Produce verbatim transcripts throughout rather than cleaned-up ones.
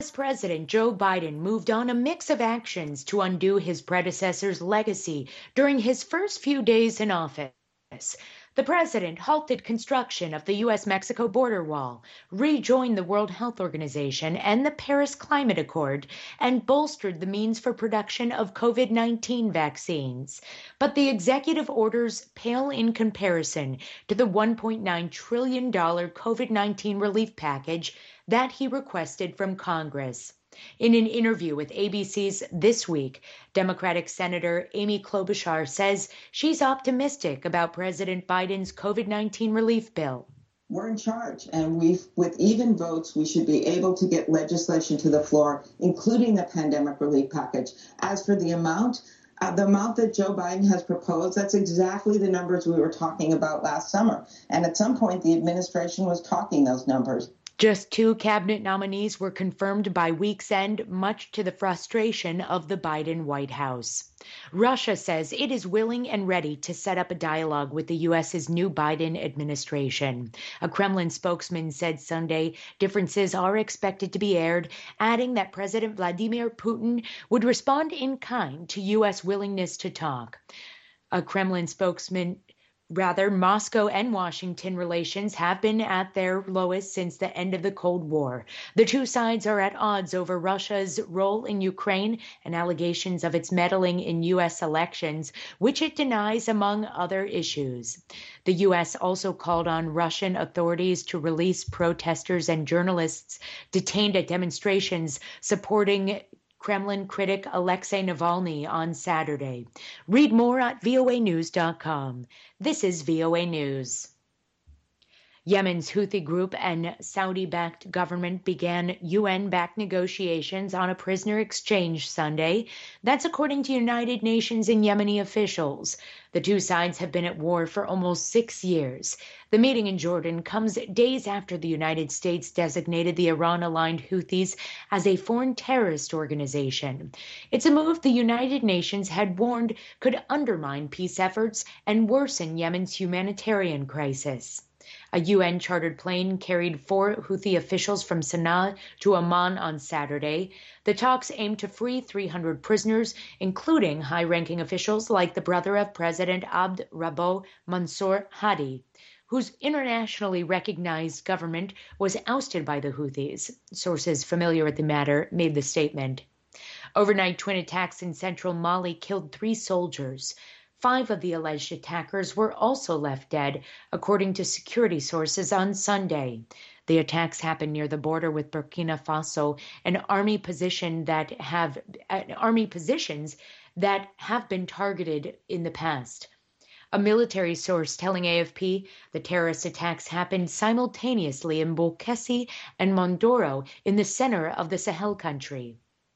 President Joe Biden moved on a mix of actions to undo his predecessor's legacy during his first few days in office. The president halted construction of the U S Mexico border wall, rejoined the World Health Organization and the Paris Climate Accord, and bolstered the means for production of COVID nineteen vaccines. But the executive orders pale in comparison to the one point nine trillion dollars COVID nineteen relief package that he requested from Congress. In an interview with A B C's This Week, Democratic Senator Amy Klobuchar says she's optimistic about President Biden's COVID nineteen relief bill. We're in charge, and we've, with even votes, we should be able to get legislation to the floor, including the pandemic relief package. As for the amount, uh, the amount that Joe Biden has proposed, that's exactly the numbers we were talking about last summer. And at some point, the administration was talking those numbers. Just two cabinet nominees were confirmed by week's end, much to the frustration of the Biden White House. Russia says it is willing and ready to set up a dialogue with the U S's new Biden administration. A Kremlin spokesman said Sunday differences are expected to be aired, adding that President Vladimir Putin would respond in kind to U S willingness to talk. A Kremlin spokesman Rather, Moscow and Washington relations have been at their lowest since the end of the Cold War. The two sides are at odds over Russia's role in Ukraine and allegations of its meddling in U S elections, which it denies, among other issues. The U S also called on Russian authorities to release protesters and journalists detained at demonstrations supporting Kremlin critic Alexei Navalny on Saturday. Read more at V O A news dot com. This is V O A News. Yemen's Houthi group and Saudi-backed government began U N-backed negotiations on a prisoner exchange Sunday. That's according to United Nations and Yemeni officials. The two sides have been at war for almost six years. The meeting in Jordan comes days after the United States designated the Iran-aligned Houthis as a foreign terrorist organization. It's a move the United Nations had warned could undermine peace efforts and worsen Yemen's humanitarian crisis. A U N-chartered plane carried four Houthi officials from Sana'a to Amman on Saturday. The talks aim to free three hundred prisoners, including high-ranking officials like the brother of President Abd Rabbo Mansour Hadi, whose internationally recognized government was ousted by the Houthis. Sources familiar with the matter made the statement. Overnight twin attacks in central Mali killed three soldiers. Five of the alleged attackers were also left dead, according to security sources on Sunday. The attacks happened near the border with Burkina Faso, an army position that have uh, army positions that have been targeted in the past. A military source telling A F P the terrorist attacks happened simultaneously in Bokessi and Mondoro in the center of the Sahel country.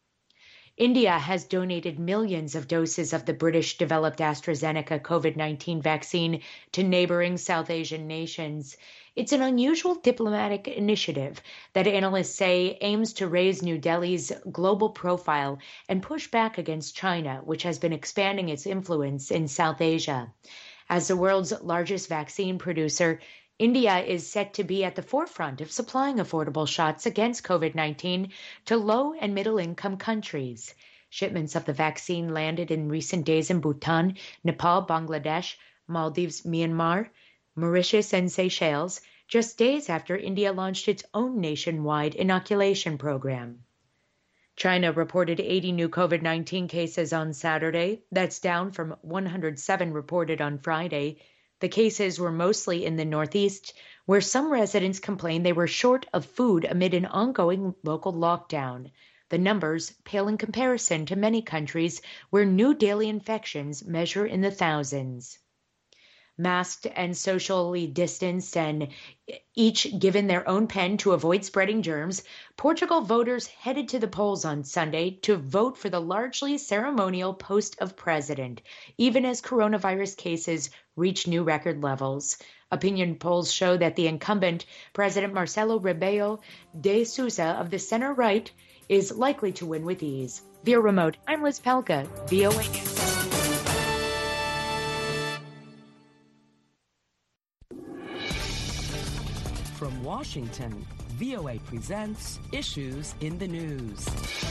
India has donated millions of doses of the British-developed AstraZeneca COVID nineteen vaccine to neighboring South Asian nations. It's an unusual diplomatic initiative that analysts say aims to raise New Delhi's global profile and push back against China, which has been expanding its influence in South Asia. As the world's largest vaccine producer, India is set to be at the forefront of supplying affordable shots against COVID nineteen to low and middle income countries. Shipments of the vaccine landed in recent days in Bhutan, Nepal, Bangladesh, Maldives, Myanmar, Mauritius, and Seychelles, just days after India launched its own nationwide inoculation program. China reported eighty new COVID nineteen cases on Saturday. That's down from one hundred seven reported on Friday. The cases were mostly in the Northeast, where some residents complained they were short of food amid an ongoing local lockdown. The numbers pale in comparison to many countries where new daily infections measure in the thousands. Masked and socially distanced and each given their own pen to avoid spreading germs, Portugal voters headed to the polls on Sunday to vote for the largely ceremonial post of president, even as coronavirus cases reach new record levels. Opinion polls show that the incumbent, President Marcelo Rebelo de Sousa of the center-right, is likely to win with ease. Via remote, I'm Liz Pelka, V O A News. From Washington, V O A presents Issues in the News.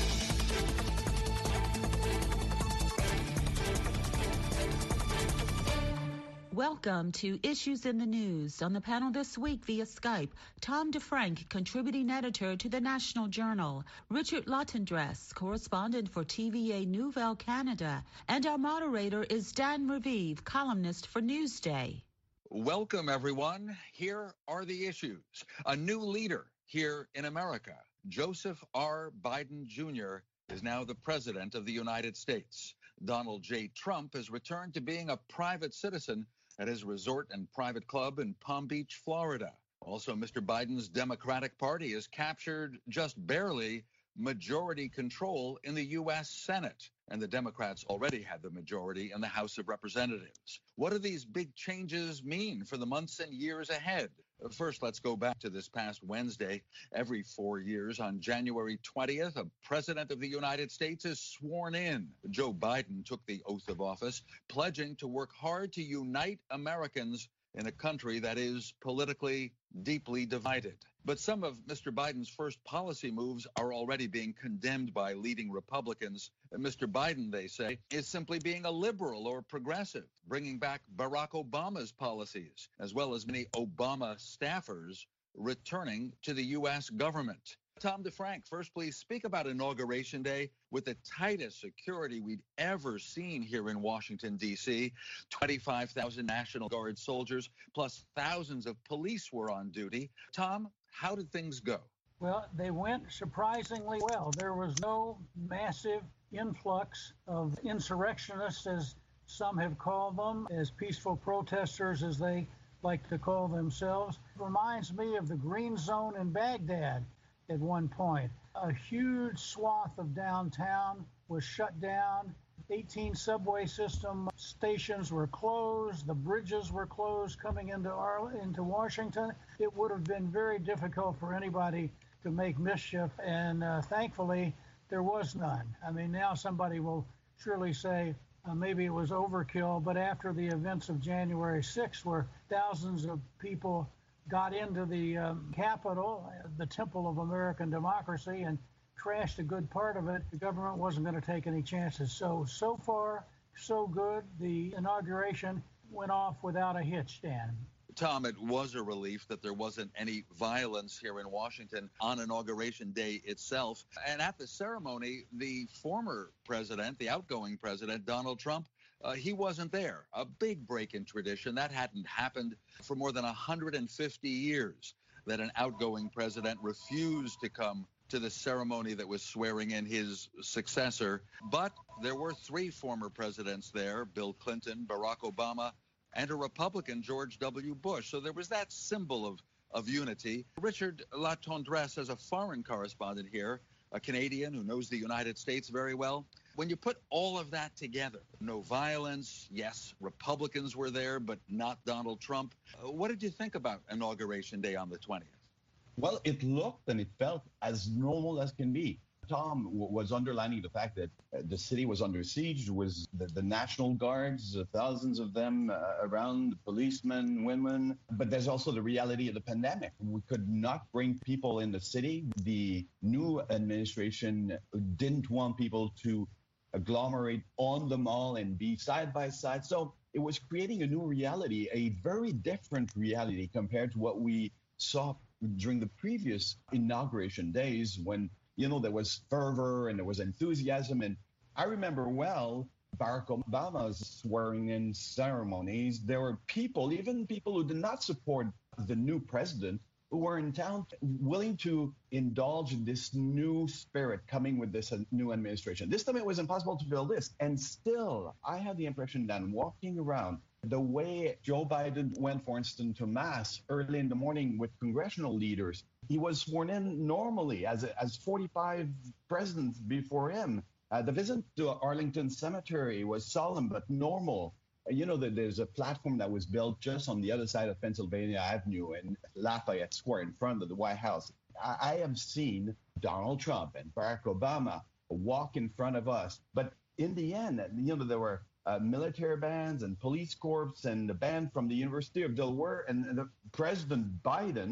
Welcome to Issues in the News. On the panel this week via Skype, Tom DeFrank, contributing editor to the National Journal, Richard Latendresse, correspondent for T V A Nouvelle Canada, and our moderator is Dan Raviv, columnist for Newsday. Welcome, everyone. Here are the issues. A new leader here in America. Joseph R. Biden Junior is now the president of the United States. Donald J. Trump has returned to being a private citizen at his resort and private club in Palm Beach, Florida. Also, Mister Biden's Democratic Party has captured just barely majority control in the U S Senate, and the Democrats already have the majority in the House of Representatives. What do these big changes mean for the months and years ahead? First, let's go back to this past Wednesday. Every four years, on January twentieth, a president of the United States is sworn in. Joe Biden took the oath of office, pledging to work hard to unite Americans in a country that is politically deeply divided. But some of Mister Biden's first policy moves are already being condemned by leading Republicans. Mister Biden, they say, is simply being a liberal or progressive, bringing back Barack Obama's policies, as well as many Obama staffers returning to the U S government. Tom DeFrank, first, please speak about Inauguration Day with the tightest security we'd ever seen here in Washington, D C twenty-five thousand National Guard soldiers, plus thousands of police were on duty. Tom, how did things go? Well, they went surprisingly well. There was no massive influx of insurrectionists, as some have called them, as peaceful protesters, as they like to call themselves. It reminds me of the Green Zone in Baghdad. At one point, a huge swath of downtown was shut down. eighteen subway system stations were closed. The bridges were closed coming into Ar- into Washington. It would have been very difficult for anybody to make mischief, and uh, thankfully there was none. I mean, now somebody will surely say uh, maybe it was overkill, but after the events of January sixth, where thousands of people got into the um, Capitol, the temple of American democracy, and trashed a good part of it, the government wasn't going to take any chances. So, so far, so good. The inauguration went off without a hitch, Dan. Tom, it was a relief that there wasn't any violence here in Washington on Inauguration Day itself. And at the ceremony, the former president, the outgoing president, Donald Trump, Uh, he wasn't there. A big break in tradition. That hadn't happened for more than one hundred fifty years, that an outgoing president refused to come to the ceremony that was swearing in his successor. But there were three former presidents there, Bill Clinton, Barack Obama, and a Republican, George W. Bush. So there was that symbol of, of unity. Richard Latendresse, as a foreign correspondent here, a Canadian who knows the United States very well, when you put all of that together, no violence, yes, Republicans were there, but not Donald Trump. Uh, what did you think about Inauguration Day on the twentieth? Well, it looked and it felt as normal as can be. Tom w- was underlining the fact that uh, the city was under siege, was the, the National Guards, uh, thousands of them uh, around, policemen, women. But there's also the reality of the pandemic. We could not bring people in the city. The new administration didn't want people to agglomerate on the mall and be side by side. So it was creating a new reality, a very different reality compared to what we saw during the previous inauguration days when, you know, there was fervor and there was enthusiasm. And I remember well Barack Obama's swearing in ceremonies. There were people, even people who did not support the new president, who were in town willing to indulge in this new spirit coming with this new administration. This time it was impossible to build this. And still, I had the impression that walking around, the way Joe Biden went, for instance, to Mass early in the morning with congressional leaders, he was sworn in normally as, as forty-five presidents before him. Uh, the visit to Arlington Cemetery was solemn but normal. You know that there's a platform that was built just on the other side of Pennsylvania Avenue in Lafayette Square in front of the White House. I, I have seen Donald Trump and Barack Obama walk in front of us. But in the end, you know, there were uh, military bands and police corps and the band from the University of Delaware, and the President Biden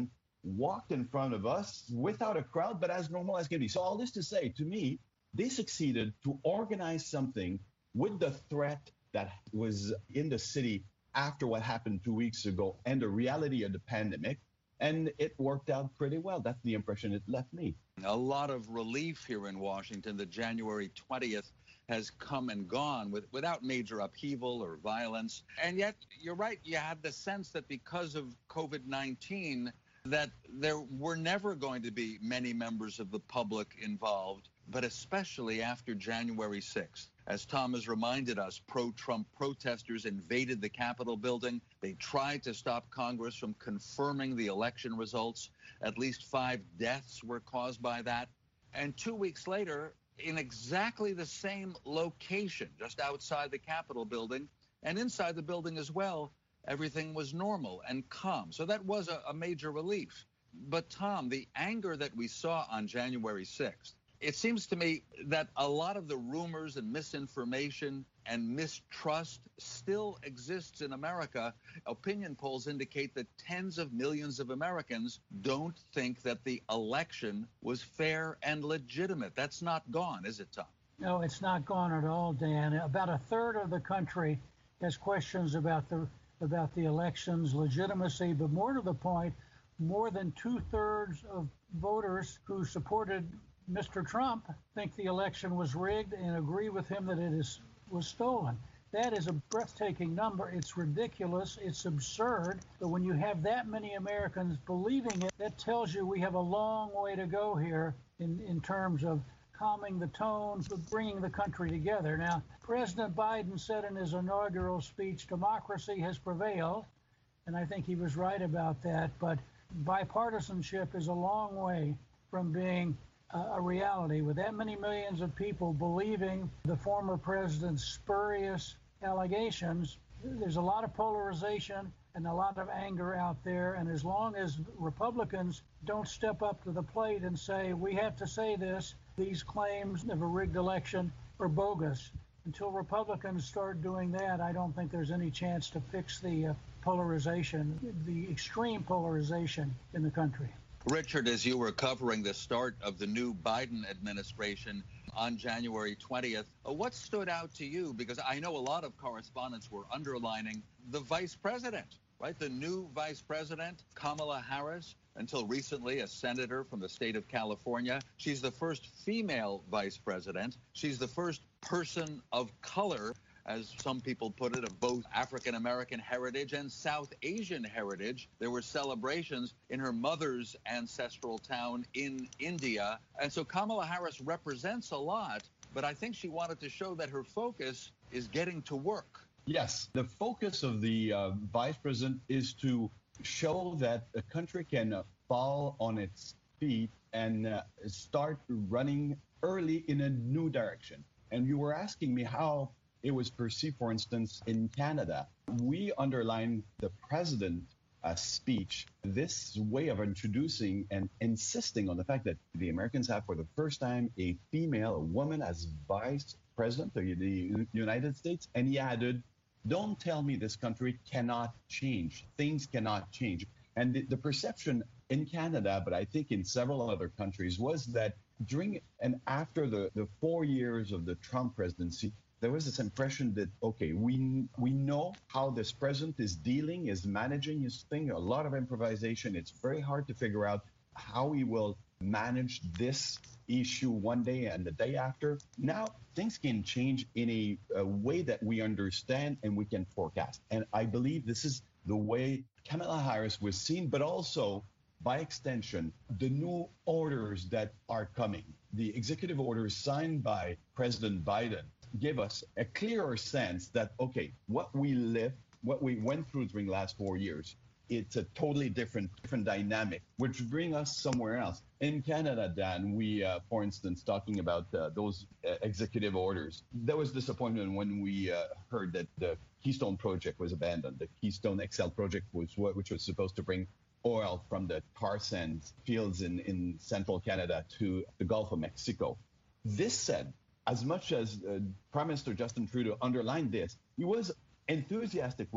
walked in front of us without a crowd, but as normal as can be. So all this to say, to me, they succeeded to organize something with the threat that was in the city after what happened two weeks ago and the reality of the pandemic. And it worked out pretty well. That's the impression it left me. A lot of relief here in Washington that January twentieth has come and gone with, without major upheaval or violence. And yet, you're right, you had the sense that because of COVID nineteen, that there were never going to be many members of the public involved, but especially after January sixth. As Tom has reminded us, pro-Trump protesters invaded the Capitol building. They tried to stop Congress from confirming the election results. At least five deaths were caused by that. And two weeks later, in exactly the same location, just outside the Capitol building and inside the building as well, everything was normal and calm. So that was a, a major relief. But Tom, the anger that we saw on January sixth, it seems to me that a lot of the rumors and misinformation and mistrust still exists in America. Opinion polls indicate that tens of millions of Americans don't think that the election was fair and legitimate. That's not gone, is it, Tom? No, it's not gone at all, Dan. About a third of the country has questions about the about the election's legitimacy, but more to the point, more than two-thirds of voters who supported Mister Trump think the election was rigged and agree with him that it is was stolen. That is a breathtaking number. It's ridiculous. It's absurd. But when you have that many Americans believing it, that tells you we have a long way to go here in, in terms of calming the tones, of bringing the country together. Now, President Biden said in his inaugural speech, democracy has prevailed, and I think he was right about that. But bipartisanship is a long way from being a reality. With that many millions of people believing the former president's spurious allegations, there's a lot of polarization and a lot of anger out there. And as long as Republicans don't step up to the plate and say, we have to say this, these claims of a rigged election are bogus. Until Republicans start doing that, I don't think there's any chance to fix the uh, polarization, the extreme polarization in the country. Richard, as you were covering the start of the new Biden administration on January twentieth, what stood out to you? Because I know a lot of correspondents were underlining the vice president, right? The new vice president, Kamala Harris, until recently a senator from the state of California. She's the first female vice president. She's the first person of color, as some people put it, of both African-American heritage and South Asian heritage. There were celebrations in her mother's ancestral town in India. And so Kamala Harris represents a lot, but I think she wanted to show that her focus is getting to work. Yes, the focus of the uh, vice president is to show that the country can uh, fall on its feet and uh, start running early in a new direction. And you were asking me how it was perceived, for instance, in Canada. We underline the president's uh, speech, this way of introducing and insisting on the fact that the Americans have, for the first time, a female, a woman as vice president of the United States. And he added, don't tell me this country cannot change. Things cannot change. And the, the perception in Canada, but I think in several other countries, was that during and after the, the four years of the Trump presidency, there was this impression that, okay, we we know how this president is dealing, is managing his thing, a lot of improvisation. It's very hard to figure out how he will manage this issue one day and the day after. Now, things can change in a, a way that we understand and we can forecast. And I believe this is the way Kamala Harris was seen, but also, by extension, the new orders that are coming. The executive orders signed by President Biden give us a clearer sense that, okay, what we lived, what we went through during the last four years, it's a totally different different dynamic, which bring us somewhere else. In Canada, Dan, we, uh, for instance, talking about uh, those uh, executive orders, there was disappointment when we uh, heard that the Keystone Project was abandoned. The Keystone X L project, was what, which was supposed to bring oil from the tar sands fields in, in central Canada to the Gulf of Mexico. This said, as much as uh, Prime Minister Justin Trudeau underlined this, he was enthusiastic with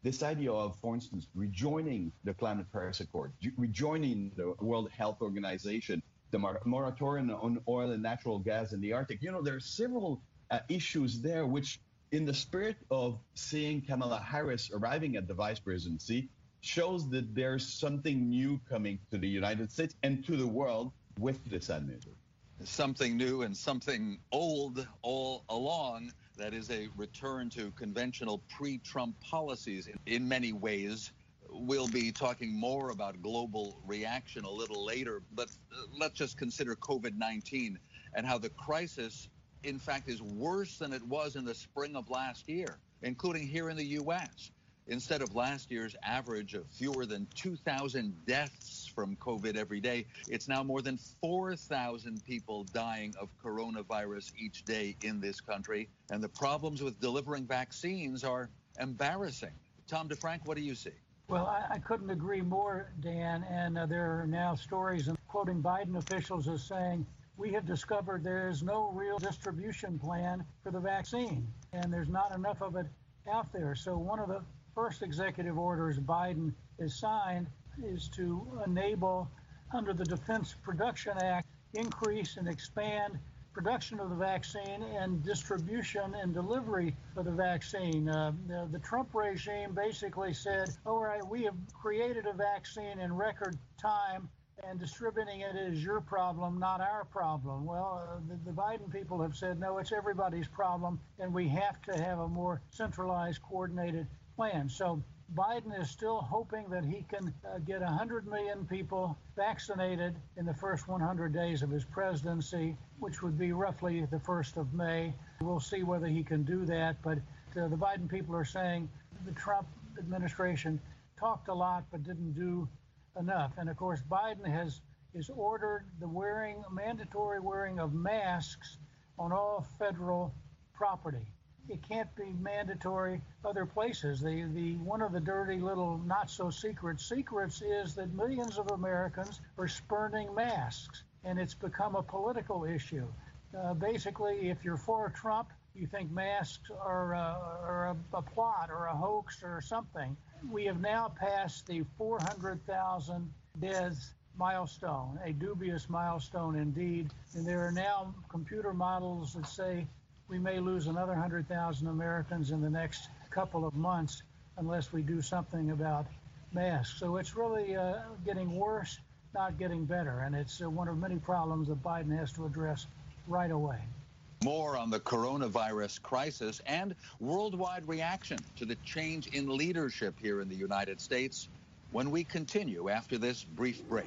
this idea of, for instance, rejoining the Climate Paris Accord, rejoining the World Health Organization, the mor- moratorium on oil and natural gas in the Arctic. You know, there are several uh, issues there which, in the spirit of seeing Kamala Harris arriving at the vice presidency, shows that there's something new coming to the United States and to the world with this administration. Something new and something old all along. That is a return to conventional pre-Trump policies in, in many ways. We'll be talking more about global reaction a little later, but uh, let's just consider COVID nineteen and how the crisis, in fact, is worse than it was in the spring of last year, including here in the U S. Instead of last year's average of fewer than two thousand deaths from COVID every day, it's now more than four thousand people dying of coronavirus each day in this country. And the problems with delivering vaccines are embarrassing. Tom DeFrank, what do you see? Well, I, I couldn't agree more, Dan. And uh, there are now stories, and quoting Biden officials as saying, we have discovered there is no real distribution plan for the vaccine, and there's not enough of it out there. So one of the first executive orders Biden has signed is to enable, under the Defense Production Act, increase and expand production of the vaccine and distribution and delivery of the vaccine. Uh, the, the Trump regime basically said, all right, we have created a vaccine in record time, and distributing it is your problem, not our problem. Well, uh, the, the Biden people have said, no, it's everybody's problem, and we have to have a more centralized, coordinated plan. So Biden is still hoping that he can uh, get one hundred million people vaccinated in the first one hundred days of his presidency, which would be roughly the first of May. We'll see whether he can do that. But uh, the Biden people are saying the Trump administration talked a lot but didn't do enough. And of course, Biden has is ordered the wearing, mandatory wearing of masks on all federal property. It can't be mandatory other places. The, the one of the dirty little not so secret secrets is that millions of Americans are spurning masks, and it's become a political issue. Uh, basically, if you're for Trump, you think masks are, uh, are a, a plot or a hoax or something. We have now passed the four hundred thousand deaths milestone, a dubious milestone indeed. And there are now computer models that say we may lose another one hundred thousand Americans in the next couple of months unless we do something about masks. So it's really uh, getting worse, not getting better. And it's uh, one of many problems that Biden has to address right away. More on the coronavirus crisis and worldwide reaction to the change in leadership here in the United States when we continue after this brief break.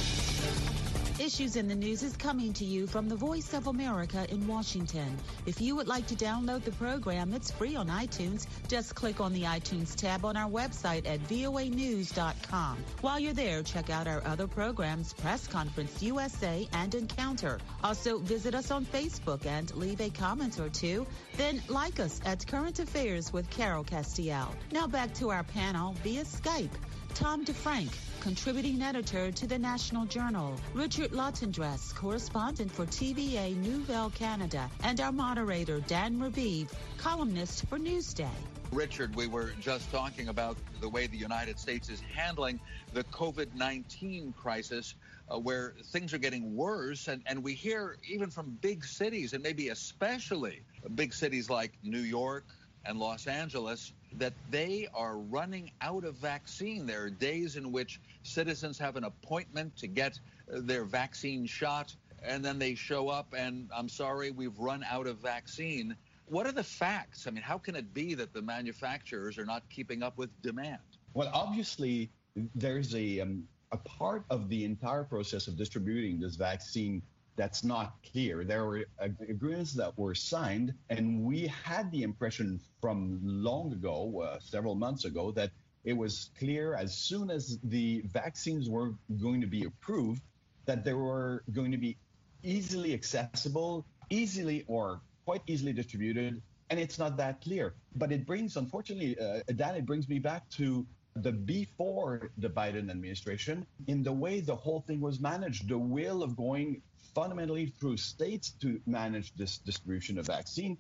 Issues in the News is coming to you from the Voice of America in Washington. If you would like to download the program, it's free on iTunes. Just click on the iTunes tab on our website at V O A news dot com. While you're there, check out our other programs, Press Conference U S A and Encounter. Also, visit us on Facebook and leave a comment or two. Then like us at Current Affairs with Carol Castiel. Now back to our panel via Skype. Tom DeFrank, contributing editor to the National Journal, Richard Latendresse, correspondent for T V A Nouvelle Canada, and our moderator, Dan Raviv, columnist for Newsday. Richard, we were just talking about the way the United States is handling the COVID nineteen crisis, uh, where things are getting worse. And, and we hear even from big cities, and maybe especially big cities like New York and Los Angeles, that they are running out of vaccine. There are days in which citizens have an appointment to get their vaccine shot, and then they show up and, I'm sorry, we've run out of vaccine. What are the facts? I mean, how can it be that the manufacturers are not keeping up with demand? Well, obviously, there's a, um, a part of the entire process of distributing this vaccine that's not clear. There were agreements that were signed, and we had the impression from long ago, uh, several months ago, that it was clear as soon as the vaccines were going to be approved, that they were going to be easily accessible, easily or quite easily distributed, and it's not that clear. But it brings, unfortunately, uh, Dan, it brings me back to the before the Biden administration, in the way the whole thing was managed, the will of going fundamentally through states to manage this distribution of vaccine,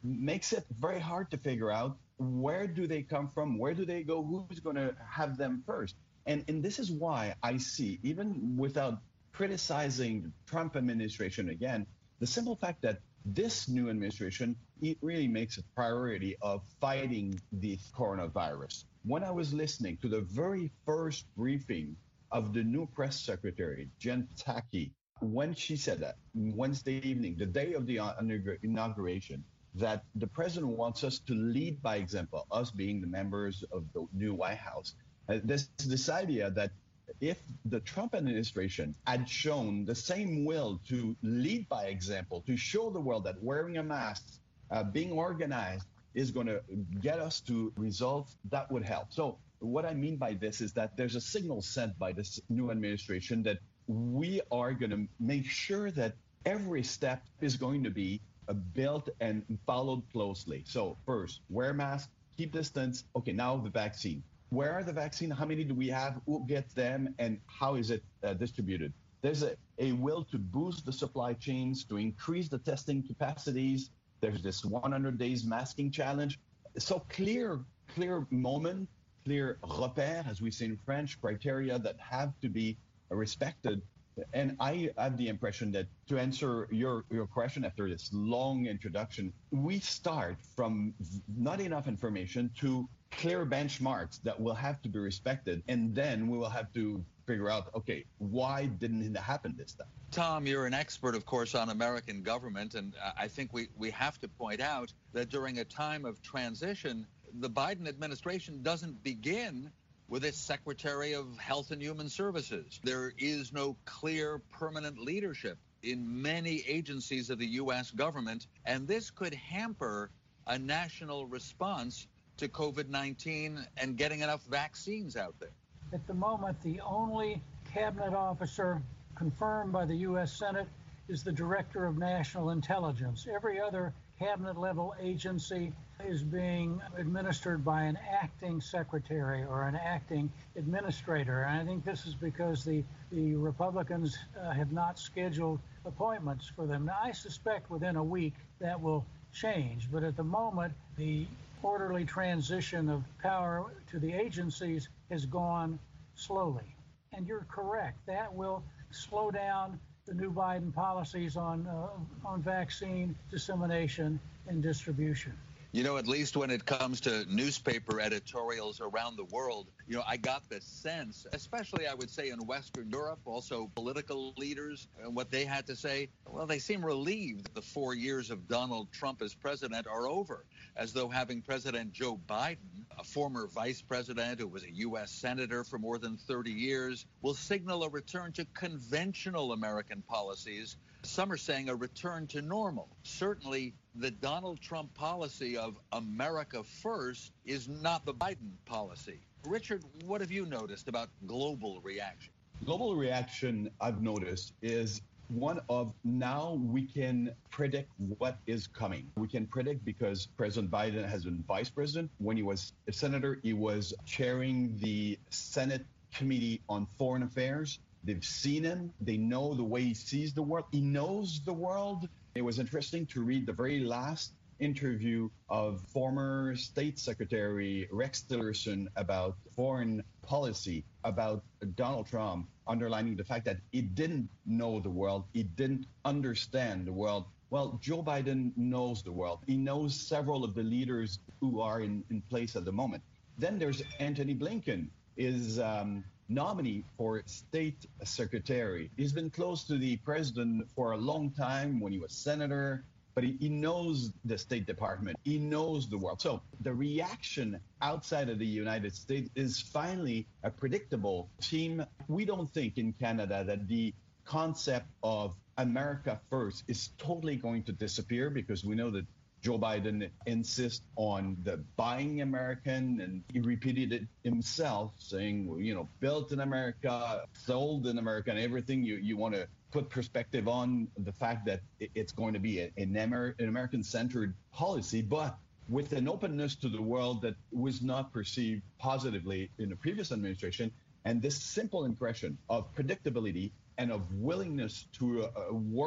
makes it very hard to figure out where do they come from, where do they go, who's going to have them first. And, and this is why I see, even without criticizing the Trump administration again, the simple fact that this new administration, it really makes a priority of fighting the coronavirus. When I was listening to the very first briefing of the new press secretary, Jen Psaki, when she said that Wednesday evening, the day of the inauguration, that the president wants us to lead by example, us being the members of the new White House, uh, this, this idea that if the Trump administration had shown the same will to lead by example, to show the world that wearing a mask, uh, being organized, is going to get us to results, that would help. So what I mean by this is that there's a signal sent by this new administration that we are going to make sure that every step is going to be uh, built and followed closely. So first, wear masks, keep distance. Okay, now the vaccine. Where are the vaccines? How many do we have? Who gets them? And how is it uh, distributed? There's a, a will to boost the supply chains, to increase the testing capacities. There's this one hundred days masking challenge. So clear, clear moment, clear repères, as we say in French, criteria that have to be respected. And I have the impression that to answer your, your question after this long introduction, we start from not enough information to clear benchmarks that will have to be respected. And then we will have to figure out, okay, why didn't it happen this time? Tom, you're an expert, of course, on American government. And I think we, we have to point out that during a time of transition, the Biden administration doesn't begin with its Secretary of Health and Human Services. There is no clear permanent leadership in many agencies of the U S government, and this could hamper a national response to COVID nineteen and getting enough vaccines out there. At the moment, the only cabinet officer confirmed by the U S Senate is the Director of National Intelligence. Every other cabinet-level agency is being administered by an acting secretary or an acting administrator. And I think this is because the, the Republicans uh, have not scheduled appointments for them. Now, I suspect within a week that will change. But at the moment, the orderly transition of power to the agencies has gone slowly. And you're correct. That will slow down the new Biden policies on uh, on vaccine dissemination and distribution. You know, at least when it comes to newspaper editorials around the world, you know, I got the sense, especially I would say in Western Europe, also political leaders and what they had to say, well, they seem relieved the four years of Donald Trump as president are over, as though having President Joe Biden, a former vice president who was a U S senator for more than thirty years, will signal a return to conventional American policies. Some are saying a return to normal. Certainly, the Donald Trump policy of America first is not the Biden policy. Richard, what have you noticed about global reaction? Global reaction, I've noticed, is one of now we can predict what is coming. We can predict because President Biden has been vice president. When he was a senator, he was chairing the Senate Committee on Foreign Affairs. They've seen him. They know the way he sees the world. He knows the world. It was interesting to read the very last interview of former State Secretary Rex Tillerson about foreign policy, about Donald Trump, underlining the fact that he didn't know the world. He didn't understand the world. Well, Joe Biden knows the world. He knows several of the leaders who are in, in place at the moment. Then there's Antony Blinken, is um, nominee for State Secretary. He's been close to the president for a long time when he was senator, but he, he knows the State Department. He knows the world. So the reaction outside of the United States is finally a predictable team. We don't think in Canada that the concept of America first is totally going to disappear because we know that Joe Biden insists on the buying American, and he repeated it himself, saying, you know, built in America, sold in America, and everything. You, you want to put perspective on the fact that it's going to be an, Amer- an American-centered policy, but with an openness to the world that was not perceived positively in the previous administration. And this simple impression of predictability and of willingness to uh, work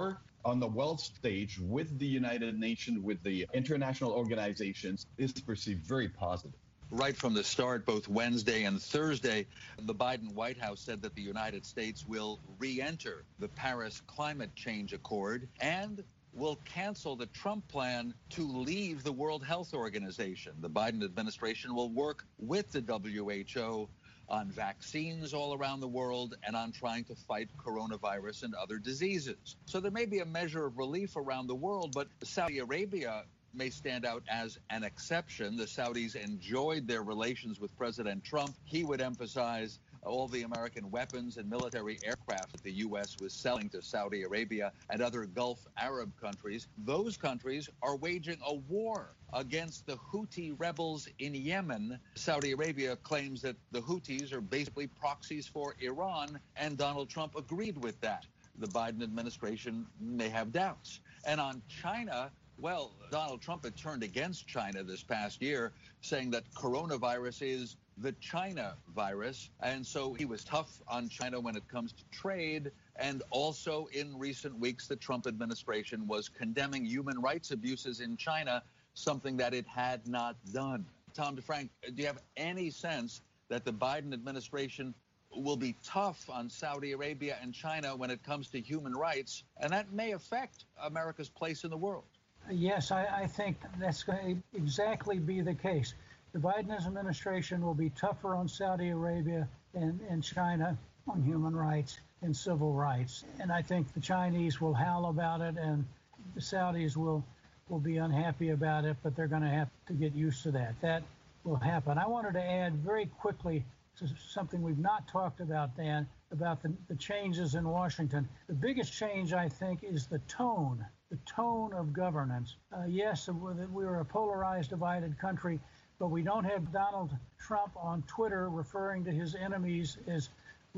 on the world stage with the United Nations, with the international organizations, is perceived very positive. Right from the start, both Wednesday and Thursday, the Biden White House said that the United States will re-enter the Paris Climate Change Accord and will cancel the Trump plan to leave the World Health Organization. The Biden administration will work with the W H O on vaccines all around the world and on trying to fight coronavirus and other diseases. So there may be a measure of relief around the world, but Saudi Arabia may stand out as an exception. The Saudis enjoyed their relations with President Trump. He would emphasize all the American weapons and military aircraft that the U S was selling to Saudi Arabia and other Gulf Arab countries. Those countries are waging a war against the Houthi rebels in Yemen. Saudi Arabia claims that the Houthis are basically proxies for Iran, and Donald Trump agreed with that. The Biden administration may have doubts. And on China, well, Donald Trump had turned against China this past year, saying that coronavirus is the China virus. And so he was tough on China when it comes to trade. And also in recent weeks, the Trump administration was condemning human rights abuses in China, something that it had not done. Tom DeFrank, do you have any sense that the Biden administration will be tough on Saudi Arabia and China when it comes to human rights? And that may affect America's place in the world. Yes, I, I think that's going to exactly be the case. The Biden administration will be tougher on Saudi Arabia and, and China on human rights and civil rights. And I think the Chinese will howl about it and the Saudis will, will be unhappy about it, but they're going to have to get used to that. That will happen. I wanted to add very quickly to something we've not talked about, Dan, about the, the changes in Washington. The biggest change, I think, is the tone, the tone of governance. Uh, yes, we're a polarized, divided country, but we don't have Donald Trump on Twitter referring to his enemies as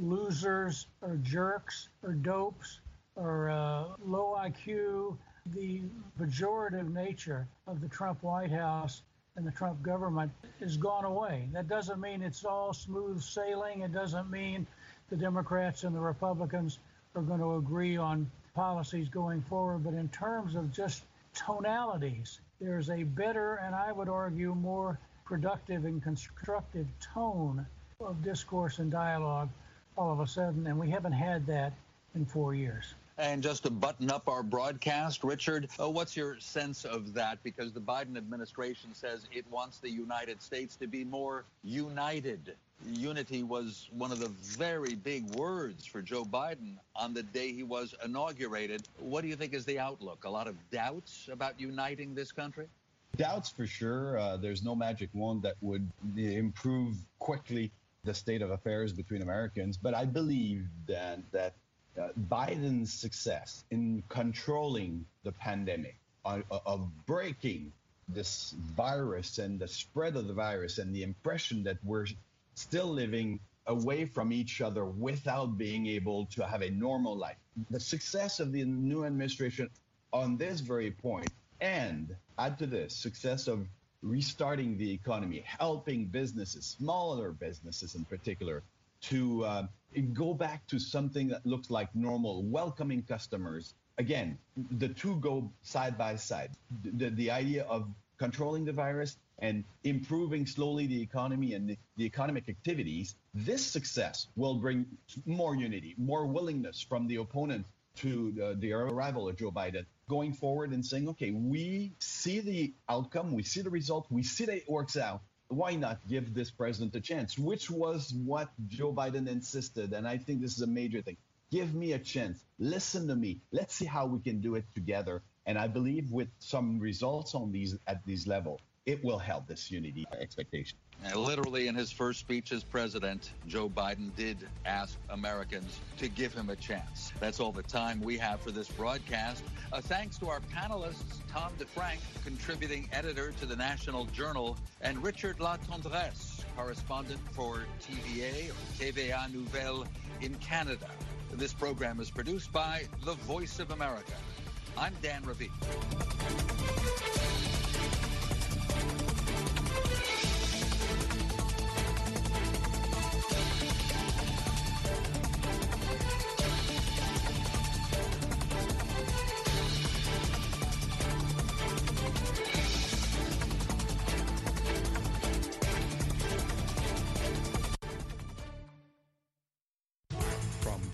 losers or jerks or dopes or uh, low I Q. The pejorative nature of the Trump White House and the Trump government has gone away. That doesn't mean it's all smooth sailing. It doesn't mean the Democrats and the Republicans are going to agree on policies going forward. But in terms of just tonalities, there's a better and I would argue more productive and constructive tone of discourse and dialogue all of a sudden, and we haven't had that in four years. And just to button up our broadcast, Richard, uh, what's your sense of that? Because the Biden administration says it wants the United States to be more united. Unity was one of the very big words for Joe Biden on the day he was inaugurated. What do you think is the outlook? A lot of doubts about uniting this country? Doubts for sure. Uh, there's no magic wand that would improve quickly the state of affairs between Americans. But I believe that, that uh, Biden's success in controlling the pandemic, uh, of breaking this virus and the spread of the virus and the impression that we're still living away from each other without being able to have a normal life. The success of the new administration on this very point, and add to this, success of restarting the economy, helping businesses, smaller businesses in particular, to uh, go back to something that looks like normal, welcoming customers. Again, the two go side by side. The, the idea of controlling the virus and improving slowly the economy and the, the economic activities, this success will bring more unity, more willingness from the opponent to uh, the arrival of Joe Biden, going forward and saying, okay, we see the outcome, we see the result, we see that it works out. Why not give this president a chance? Which was what Joe Biden insisted, and I think this is a major thing. Give me a chance. Listen to me. Let's see how we can do it together. And I believe with some results on these at these levels, it will help this unity expectation. And literally in his first speech as president, Joe Biden did ask Americans to give him a chance. That's all the time we have for this broadcast. Uh, thanks to our panelists, Tom DeFrank, contributing editor to the National Journal, and Richard Latendresse, correspondent for T V A or T V A Nouvelles in Canada. This program is produced by The Voice of America. I'm Dan Ravi.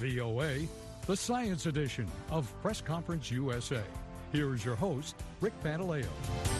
V O A, the Science Edition of Press Conference U S A. Here is your host, Rick Pantaleo.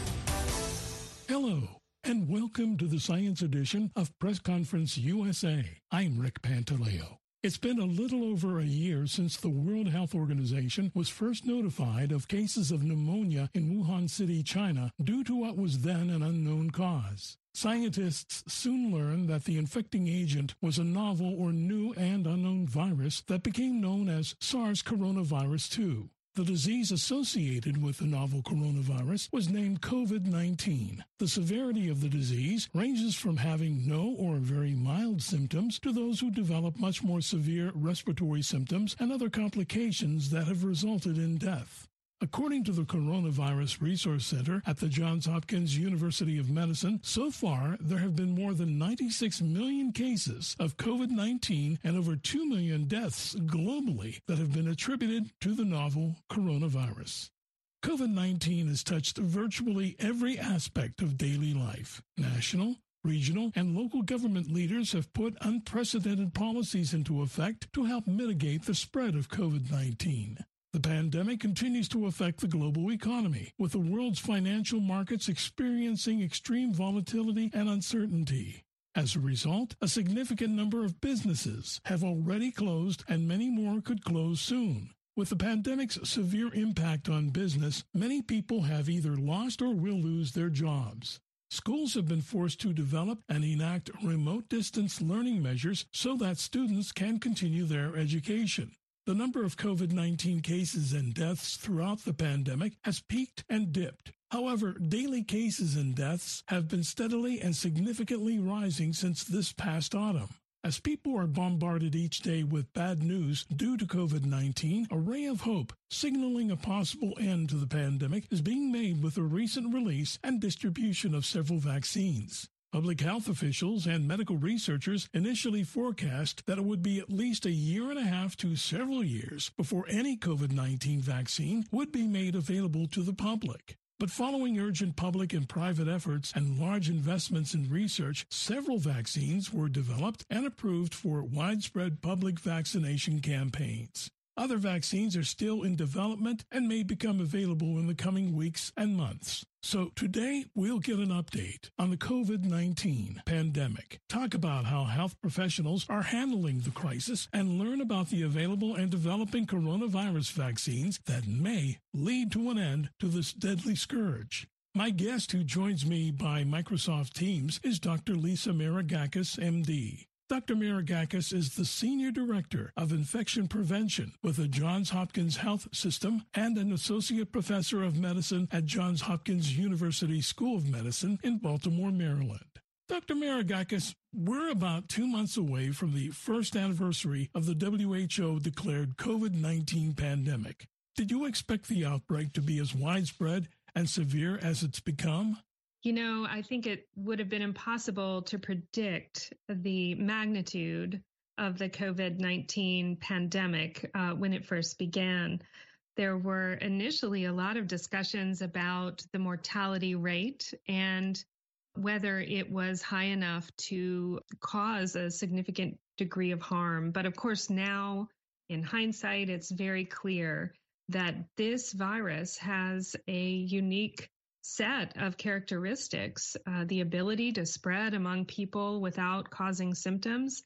Hello, and welcome to the Science Edition of Press Conference U S A. I'm Rick Pantaleo. It's been a little over a year since the World Health Organization was first notified of cases of pneumonia in Wuhan City, China, due to what was then an unknown cause. Scientists soon learned that the infecting agent was a novel or new and unknown virus that became known as SARS coronavirus two. The disease associated with the novel coronavirus was named COVID nineteen. The severity of the disease ranges from having no or very mild symptoms to those who develop much more severe respiratory symptoms and other complications that have resulted in death. According to the Coronavirus Resource Center at the Johns Hopkins University of Medicine, so far there have been more than ninety-six million cases of COVID nineteen and over two million deaths globally that have been attributed to the novel coronavirus. COVID nineteen has touched virtually every aspect of daily life. National, regional, and local government leaders have put unprecedented policies into effect to help mitigate the spread of COVID nineteen. The pandemic continues to affect the global economy, with the world's financial markets experiencing extreme volatility and uncertainty. As a result, a significant number of businesses have already closed and many more could close soon. With the pandemic's severe impact on business, many people have either lost or will lose their jobs. Schools have been forced to develop and enact remote distance learning measures so that students can continue their education. The number of COVID nineteen cases and deaths throughout the pandemic has peaked and dipped. However, daily cases and deaths have been steadily and significantly rising since this past autumn. As people are bombarded each day with bad news due to COVID nineteen, a ray of hope signaling a possible end to the pandemic is being made with the recent release and distribution of several vaccines. Public health officials and medical researchers initially forecast that it would be at least a year and a half to several years before any COVID nineteen vaccine would be made available to the public. But following urgent public and private efforts and large investments in research, several vaccines were developed and approved for widespread public vaccination campaigns. Other vaccines are still in development and may become available in the coming weeks and months. So today, we'll get an update on the COVID nineteen pandemic, talk about how health professionals are handling the crisis, and learn about the available and developing coronavirus vaccines that may lead to an end to this deadly scourge. My guest who joins me by Microsoft Teams is Doctor Lisa Maragkakis, M D. Doctor Maragkakis is the Senior Director of Infection Prevention with the Johns Hopkins Health System and an Associate Professor of Medicine at Johns Hopkins University School of Medicine in Baltimore, Maryland. Doctor Maragkakis, we're about two months away from the first anniversary of the W H O-declared COVID nineteen pandemic. Did you expect the outbreak to be as widespread and severe as it's become? You know, I think it would have been impossible to predict the magnitude of the COVID nineteen pandemic uh, when it first began. There were initially a lot of discussions about the mortality rate and whether it was high enough to cause a significant degree of harm. But of course, now in hindsight, it's very clear that this virus has a unique set of characteristics, uh, the ability to spread among people without causing symptoms.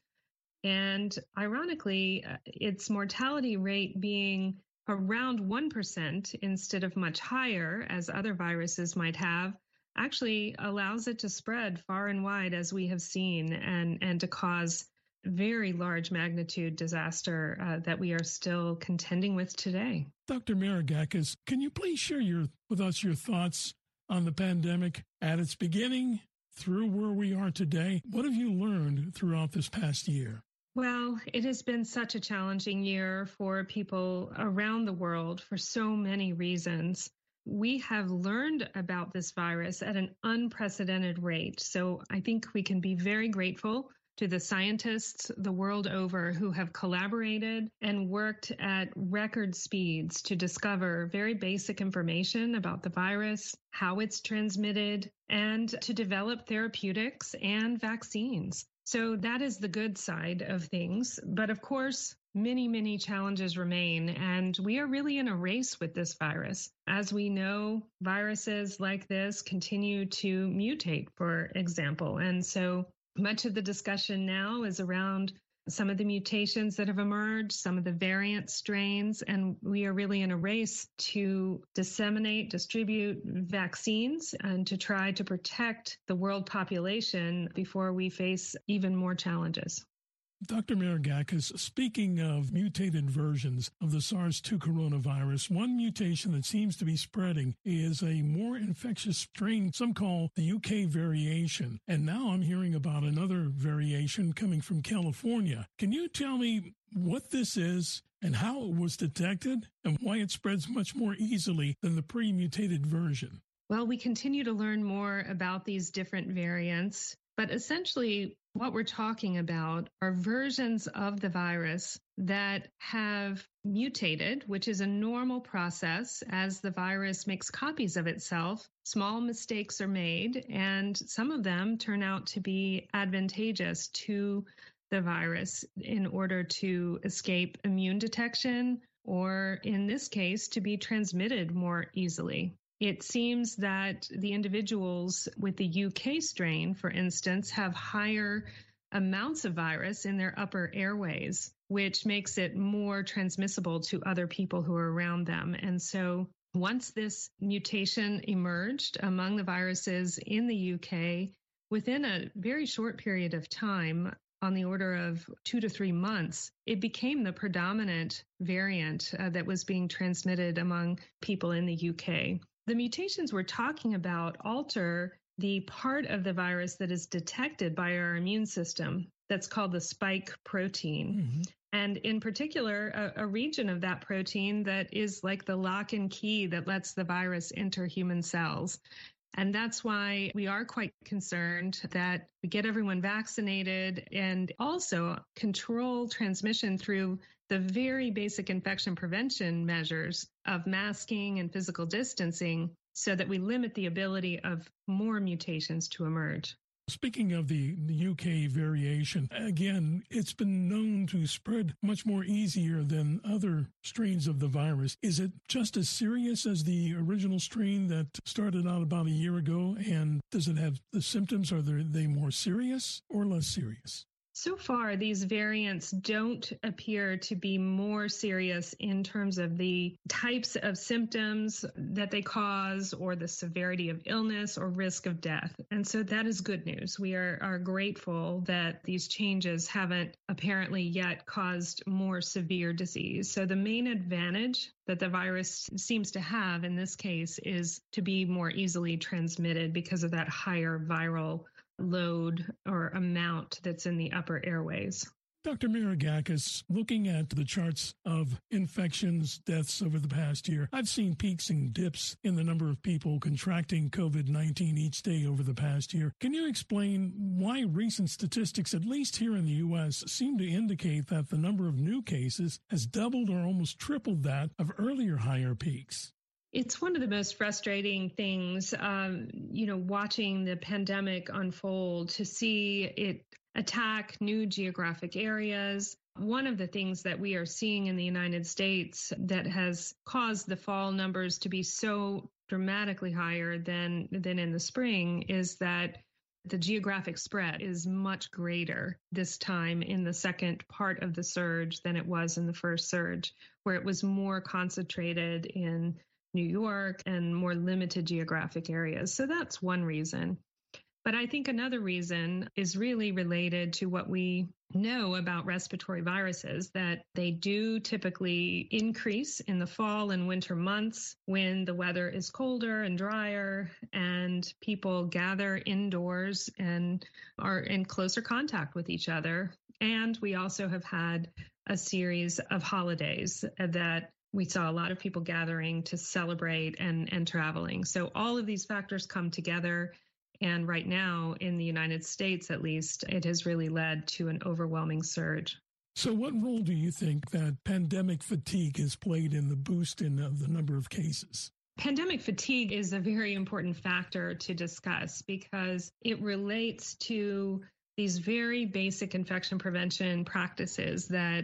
And ironically, uh, its mortality rate being around one percent instead of much higher, as other viruses might have, actually allows it to spread far and wide, as we have seen, and, and to cause very large magnitude disaster uh, that we are still contending with today. Doctor Maragkakis, can you please share your, with us your thoughts on the pandemic at its beginning through where we are today? What have you learned throughout this past year? Well, it has been such a challenging year for people around the world for so many reasons. We have learned about this virus at an unprecedented rate. So I think we can be very grateful to the scientists the world over who have collaborated and worked at record speeds to discover very basic information about the virus, how it's transmitted, and to develop therapeutics and vaccines. So that is the good side of things. But of course, many, many challenges remain, and we are really in a race with this virus. As we know, viruses like this continue to mutate, for example. And so much of the discussion now is around some of the mutations that have emerged, some of the variant strains, and we are really in a race to disseminate, distribute vaccines and to try to protect the world population before we face even more challenges. Doctor Marigakis, speaking of mutated versions of the SARS two coronavirus, one mutation that seems to be spreading is a more infectious strain some call the U K variation. And now I'm hearing about another variation coming from California. Can you tell me what this is and how it was detected and why it spreads much more easily than the pre-mutated version? Well, we continue to learn more about these different variants, but essentially what we're talking about are versions of the virus that have mutated, which is a normal process as the virus makes copies of itself. Small mistakes are made, and some of them turn out to be advantageous to the virus in order to escape immune detection, or in this case, to be transmitted more easily. It seems that the individuals with the U K strain, for instance, have higher amounts of virus in their upper airways, which makes it more transmissible to other people who are around them. And so once this mutation emerged among the viruses in the U K, within a very short period of time, on the order of two to three months, it became the predominant variant uh, that was being transmitted among people in the U K. The mutations we're talking about alter the part of the virus that is detected by our immune system. That's called the spike protein. Mm-hmm. And in particular, a, a region of that protein that is like the lock and key that lets the virus enter human cells. And that's why we are quite concerned that we get everyone vaccinated and also control transmission through the very basic infection prevention measures of masking and physical distancing so that we limit the ability of more mutations to emerge. Speaking of the, the U K variation, again, it's been known to spread much more easier than other strains of the virus. Is it just as serious as the original strain that started out about a year ago? And does it have the symptoms? Are they more serious or less serious? So far, these variants don't appear to be more serious in terms of the types of symptoms that they cause or the severity of illness or risk of death. And so that is good news. We are, are grateful that these changes haven't apparently yet caused more severe disease. So the main advantage that the virus seems to have in this case is to be more easily transmitted because of that higher viral load or amount that's in the upper airways. Doctor Marigakis, looking at the charts of infections, deaths over the past year, I've seen peaks and dips in the number of people contracting COVID nineteen each day over the past year. Can you explain why recent statistics, at least here in the U S, seem to indicate that the number of new cases has doubled or almost tripled that of earlier higher peaks? It's one of the most frustrating things, um, you know, watching the pandemic unfold, to see it attack new geographic areas. One of the things that we are seeing in the United States that has caused the fall numbers to be so dramatically higher than, than in the spring is that the geographic spread is much greater this time in the second part of the surge than it was in the first surge, where it was more concentrated in New York and more limited geographic areas. So that's one reason. But I think another reason is really related to what we know about respiratory viruses, that they do typically increase in the fall and winter months when the weather is colder and drier and people gather indoors and are in closer contact with each other. And we also have had a series of holidays that we saw a lot of people gathering to celebrate and, and traveling. So all of these factors come together. And right now, in the United States, at least, it has really led to an overwhelming surge. So what role do you think that pandemic fatigue has played in the boost in uh, the number of cases? Pandemic fatigue is a very important factor to discuss because it relates to these very basic infection prevention practices that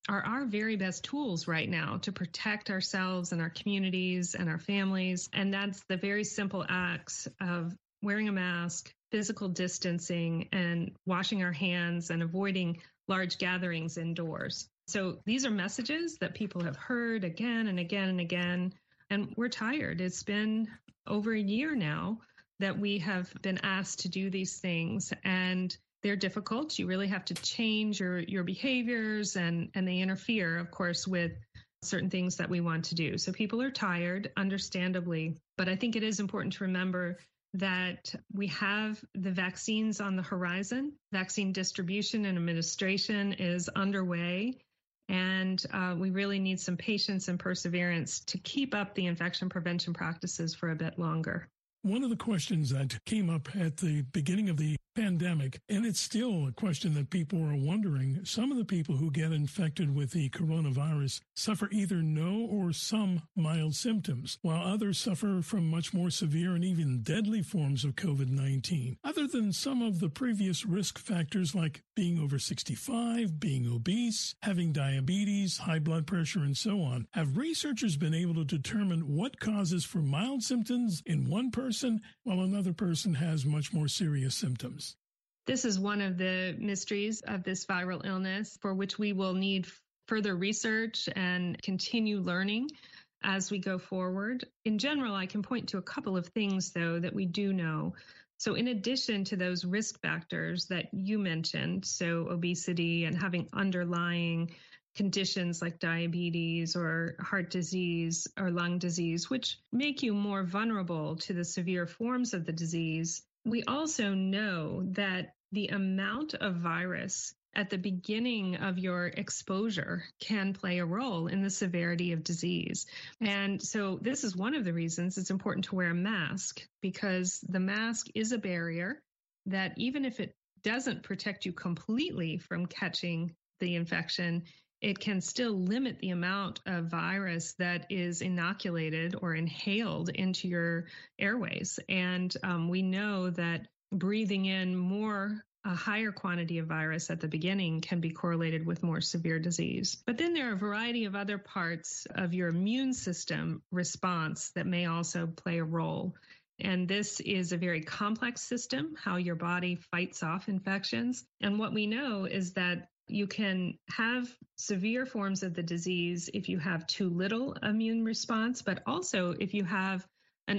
are our very best tools right now to protect ourselves and our communities and our families. And that's the very simple acts of wearing a mask, physical distancing, and washing our hands and avoiding large gatherings indoors. So these are messages that people have heard again and again and again, and we're tired. It's been over a year now that we have been asked to do these things, and they're difficult. You really have to change your, your behaviors, and, and they interfere, of course, with certain things that we want to do. So people are tired, understandably, but I think it is important to remember that we have the vaccines on the horizon. Vaccine distribution and administration is underway, and uh, we really need some patience and perseverance to keep up the infection prevention practices for a bit longer. One of the questions that came up at the beginning of the pandemic, and it's still a question that people are wondering, some of the people who get infected with the coronavirus suffer either no or some mild symptoms, while others suffer from much more severe and even deadly forms of COVID nineteen. Other than some of the previous risk factors like being over sixty-five, being obese, having diabetes, high blood pressure, and so on, have researchers been able to determine what causes for mild symptoms in one person while another person has much more serious symptoms? This is one of the mysteries of this viral illness for which we will need further research and continue learning as we go forward. In general, I can point to a couple of things, though, that we do know. So in addition to those risk factors that you mentioned, so obesity and having underlying conditions like diabetes or heart disease or lung disease, which make you more vulnerable to the severe forms of the disease, we also know that the amount of virus at the beginning of your exposure can play a role in the severity of disease. And so this is one of the reasons it's important to wear a mask, because the mask is a barrier that even if it doesn't protect you completely from catching the infection, it can still limit the amount of virus that is inoculated or inhaled into your airways. And um, we know that breathing in more, a higher quantity of virus at the beginning can be correlated with more severe disease. But then there are a variety of other parts of your immune system response that may also play a role. And this is a very complex system, how your body fights off infections. And what we know is that you can have severe forms of the disease if you have too little immune response, but also if you have an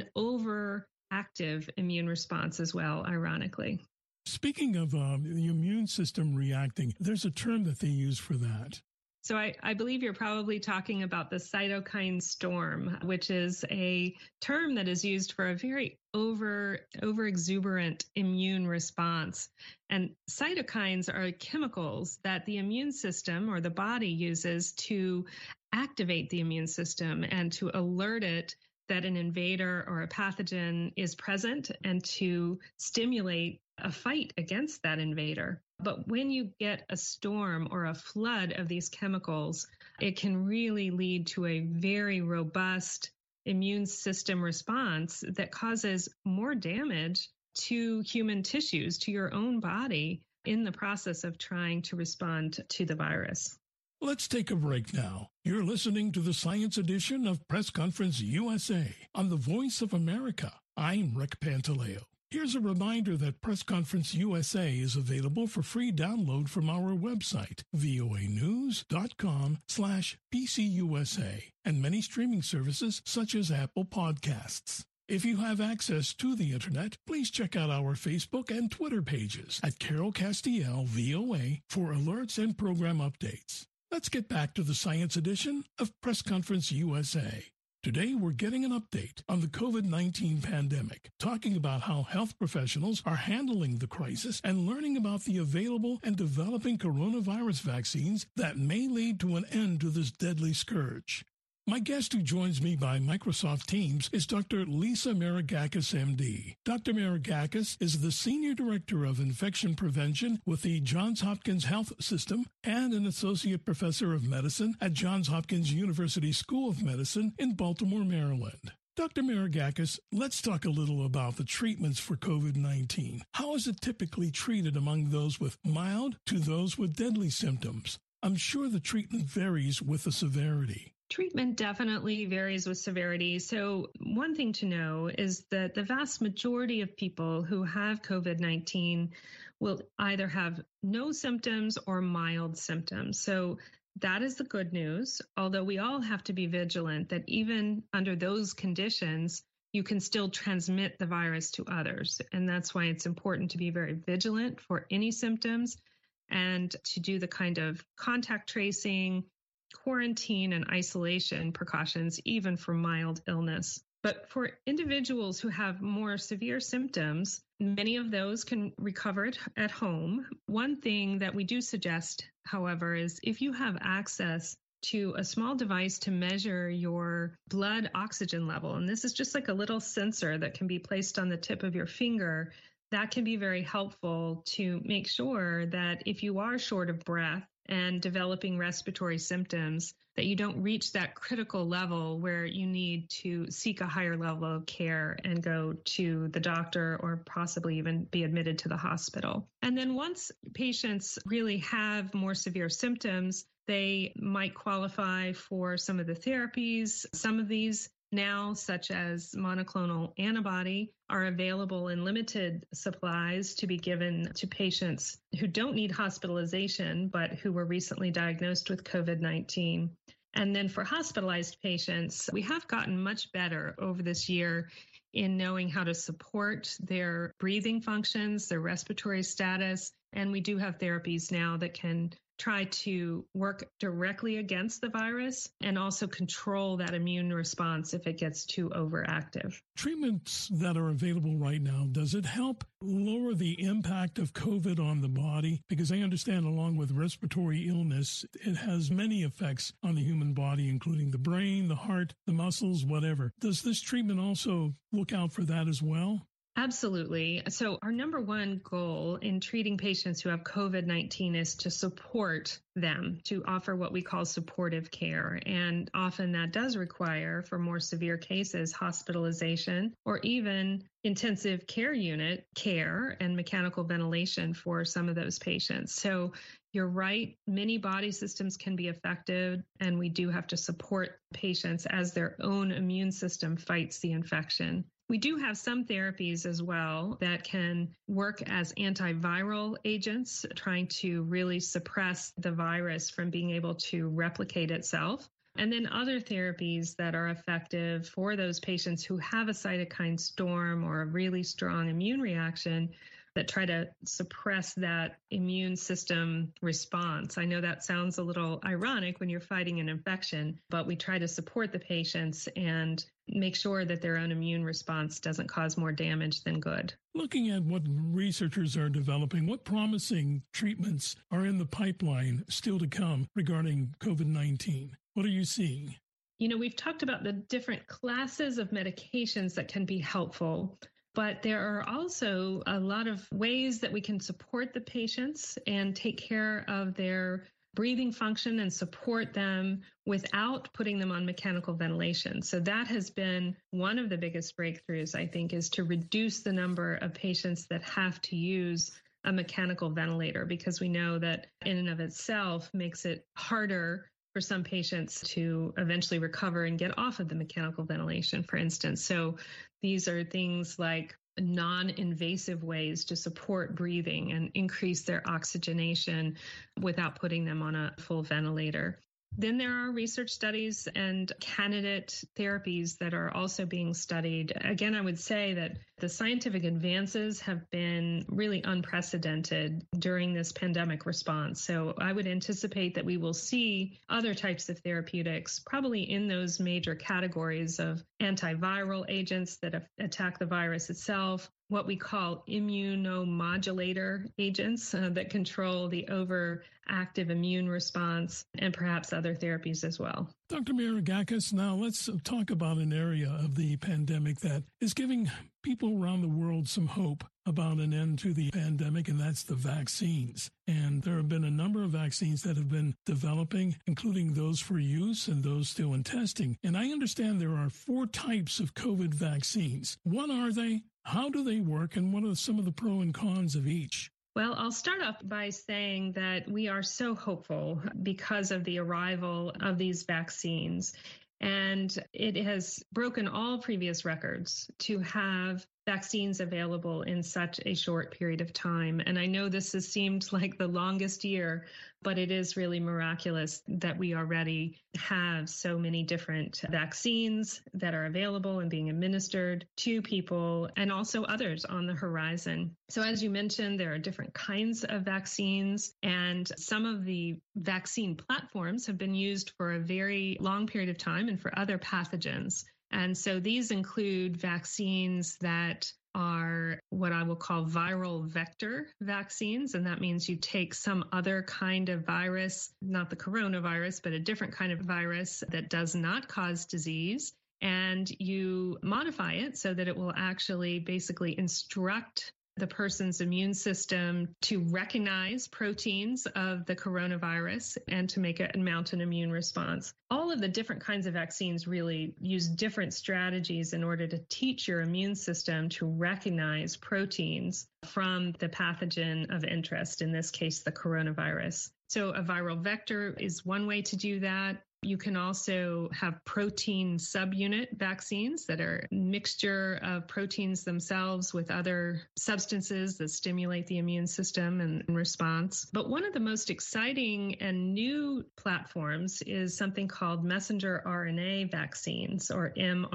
overactive immune response as well, ironically. Speaking of um, the immune system reacting, there's a term that they use for that. So I, I believe you're probably talking about the cytokine storm, which is a term that is used for a very over, over exuberant immune response. And cytokines are chemicals that the immune system or the body uses to activate the immune system and to alert it that an invader or a pathogen is present and to stimulate a fight against that invader. But when you get a storm or a flood of these chemicals, it can really lead to a very robust immune system response that causes more damage to human tissues, to your own body, in the process of trying to respond to the virus. Let's take a break now. You're listening to the Science Edition of Press Conference U S A on the Voice of America. I'm Rick Pantaleo. Here's a reminder that Press Conference U S A is available for free download from our website, voanews.com slash PCUSA, and many streaming services such as Apple Podcasts. If you have access to the Internet, please check out our Facebook and Twitter pages at Carol Castiel V O A for alerts and program updates. Let's get back to the Science Edition of Press Conference U S A. Today, we're getting an update on the COVID nineteen pandemic, talking about how health professionals are handling the crisis and learning about the available and developing coronavirus vaccines that may lead to an end to this deadly scourge. My guest who joins me by Microsoft Teams is Doctor Lisa Maragakis, M D. Doctor Maragakis is the Senior Director of Infection Prevention with the Johns Hopkins Health System and an Associate Professor of Medicine at Johns Hopkins University School of Medicine in Baltimore, Maryland. Doctor Maragakis, let's talk a little about the treatments for COVID nineteen. How is it typically treated among those with mild to those with deadly symptoms? I'm sure the treatment varies with the severity. Treatment definitely varies with severity. So one thing to know is that the vast majority of people who have COVID nineteen will either have no symptoms or mild symptoms. So that is the good news, although we all have to be vigilant that even under those conditions, you can still transmit the virus to others. And that's why it's important to be very vigilant for any symptoms and to do the kind of contact tracing, quarantine, and isolation precautions, even for mild illness. But for individuals who have more severe symptoms, many of those can recover at home. One thing that we do suggest, however, is if you have access to a small device to measure your blood oxygen level, and this is just like a little sensor that can be placed on the tip of your finger, that can be very helpful to make sure that if you are short of breath and developing respiratory symptoms, that you don't reach that critical level where you need to seek a higher level of care and go to the doctor or possibly even be admitted to the hospital. And then once patients really have more severe symptoms, they might qualify for some of the therapies. Some of these now, such as monoclonal antibody, are available in limited supplies to be given to patients who don't need hospitalization, but who were recently diagnosed with COVID nineteen. And then for hospitalized patients, we have gotten much better over this year in knowing how to support their breathing functions, their respiratory status. And we do have therapies now that can try to work directly against the virus and also control that immune response if it gets too overactive. Treatments that are available right now, does it help lower the impact of COVID on the body? Because I understand along with respiratory illness, it has many effects on the human body, including the brain, the heart, the muscles, whatever. Does this treatment also look out for that as well? Absolutely. So our number one goal in treating patients who have COVID nineteen is to support them, to offer what we call supportive care. And often that does require, for more severe cases, hospitalization or even intensive care unit care and mechanical ventilation for some of those patients. So you're right, many body systems can be affected, and we do have to support patients as their own immune system fights the infection. We do have some therapies as well that can work as antiviral agents, trying to really suppress the virus from being able to replicate itself. And then other therapies that are effective for those patients who have a cytokine storm or a really strong immune reaction that try to suppress that immune system response. I know that sounds a little ironic when you're fighting an infection, but we try to support the patients and make sure that their own immune response doesn't cause more damage than good. Looking at what researchers are developing, what promising treatments are in the pipeline still to come regarding COVID nineteen? What are you seeing? You know, we've talked about the different classes of medications that can be helpful. But there are also a lot of ways that we can support the patients and take care of their breathing function and support them without putting them on mechanical ventilation. So that has been one of the biggest breakthroughs, I think, is to reduce the number of patients that have to use a mechanical ventilator, because we know that in and of itself makes it harder for some patients to eventually recover and get off of the mechanical ventilation, for instance. So these are things like non-invasive ways to support breathing and increase their oxygenation without putting them on a full ventilator. Then there are research studies and candidate therapies that are also being studied. Again, I would say that the scientific advances have been really unprecedented during this pandemic response. So I would anticipate that we will see other types of therapeutics, probably in those major categories of antiviral agents that attack the virus itself, what we call immunomodulator agents uh, that control the overactive immune response, and perhaps other therapies as well. Doctor Maragkakis, now let's talk about an area of the pandemic that is giving people around the world some hope about an end to the pandemic, and that's the vaccines. And there have been a number of vaccines that have been developing, including those for use and those still in testing. And I understand there are four types of COVID vaccines. What are they? How do they work? And what are some of the pros and cons of each? Well, I'll start off by saying that we are so hopeful because of the arrival of these vaccines. And it has broken all previous records to have vaccines available in such a short period of time. And I know this has seemed like the longest year, but it is really miraculous that we already have so many different vaccines that are available and being administered to people, and also others on the horizon. So as you mentioned, there are different kinds of vaccines, and some of the vaccine platforms have been used for a very long period of time and for other pathogens. And so these include vaccines that are what I will call viral vector vaccines. And that means you take some other kind of virus, not the coronavirus, but a different kind of virus that does not cause disease, and you modify it so that it will actually basically instruct the person's immune system to recognize proteins of the coronavirus and to make it mount an immune response. All of the different kinds of vaccines really use different strategies in order to teach your immune system to recognize proteins from the pathogen of interest, in this case, the coronavirus. So a viral vector is one way to do that. You can also have protein subunit vaccines that are a mixture of proteins themselves with other substances that stimulate the immune system and response. But one of the most exciting and new platforms is something called messenger R N A vaccines, or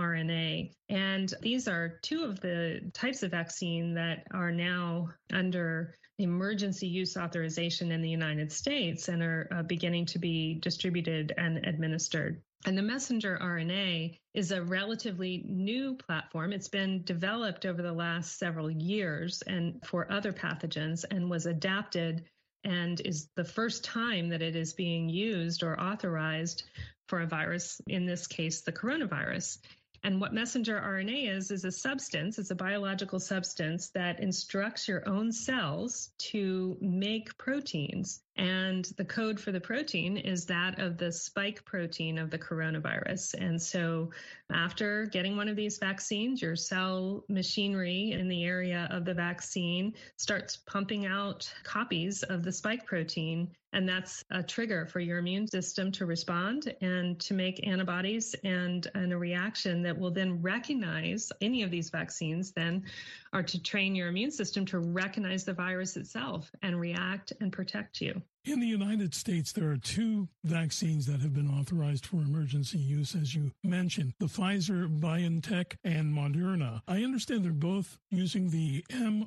mRNA. And these are two of the types of vaccine that are now under emergency use authorization in the United States and are uh, beginning to be distributed and administered. And the messenger R N A is a relatively new platform. It's been developed over the last several years and for other pathogens, and was adapted and is the first time that it is being used or authorized for a virus, in this case, the coronavirus. And what messenger R N A is, is a substance, it's a biological substance that instructs your own cells to make proteins. And the code for the protein is that of the spike protein of the coronavirus. And so after getting one of these vaccines, your cell machinery in the area of the vaccine starts pumping out copies of the spike protein. And that's a trigger for your immune system to respond and to make antibodies and, and a reaction that will then recognize any of these vaccines then are to train your immune system to recognize the virus itself and react and protect you. In the United States, there are two vaccines that have been authorized for emergency use, as you mentioned, the Pfizer-BioNTech and Moderna. I understand they're both using the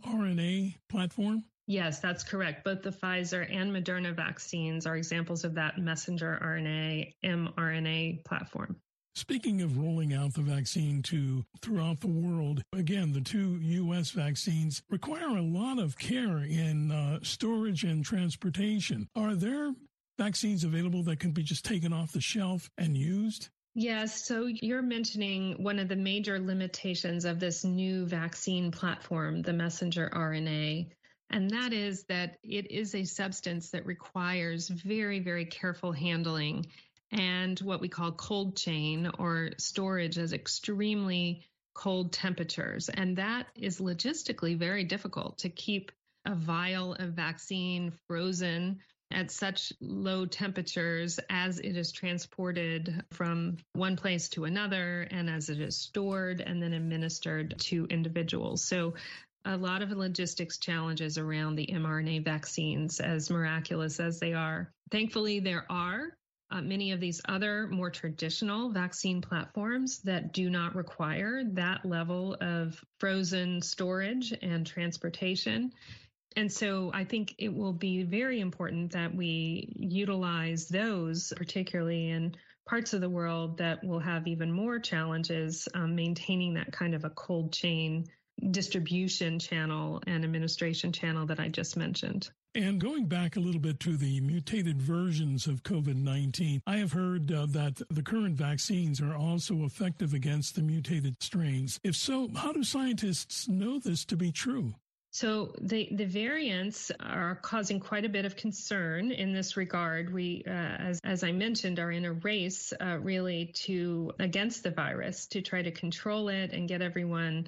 mRNA platform? Yes, that's correct. Both the Pfizer and Moderna vaccines are examples of that messenger R N A, mRNA platform. Speaking of rolling out the vaccine to throughout the world, again, the two U S vaccines require a lot of care in uh, storage and transportation. Are there vaccines available that can be just taken off the shelf and used? Yes, so you're mentioning one of the major limitations of this new vaccine platform, the messenger R N A. And that is that it is a substance that requires very, very careful handling and what we call cold chain or storage at extremely cold temperatures. And that is logistically very difficult to keep a vial of vaccine frozen at such low temperatures as it is transported from one place to another and as it is stored and then administered to individuals. So a lot of logistics challenges around the mRNA vaccines, as miraculous as they are. Thankfully, there are uh, many of these other more traditional vaccine platforms that do not require that level of frozen storage and transportation. And so I think it will be very important that we utilize those, particularly in parts of the world that will have even more challenges um, maintaining that kind of a cold chain distribution channel and administration channel that I just mentioned. And going back a little bit to the mutated versions of COVID nineteen, I have heard uh, that the current vaccines are also effective against the mutated strains. If so, how do scientists know this to be true? So the, the variants are causing quite a bit of concern in this regard. We, uh, as, as I mentioned, are in a race uh, really to against the virus to try to control it and get everyone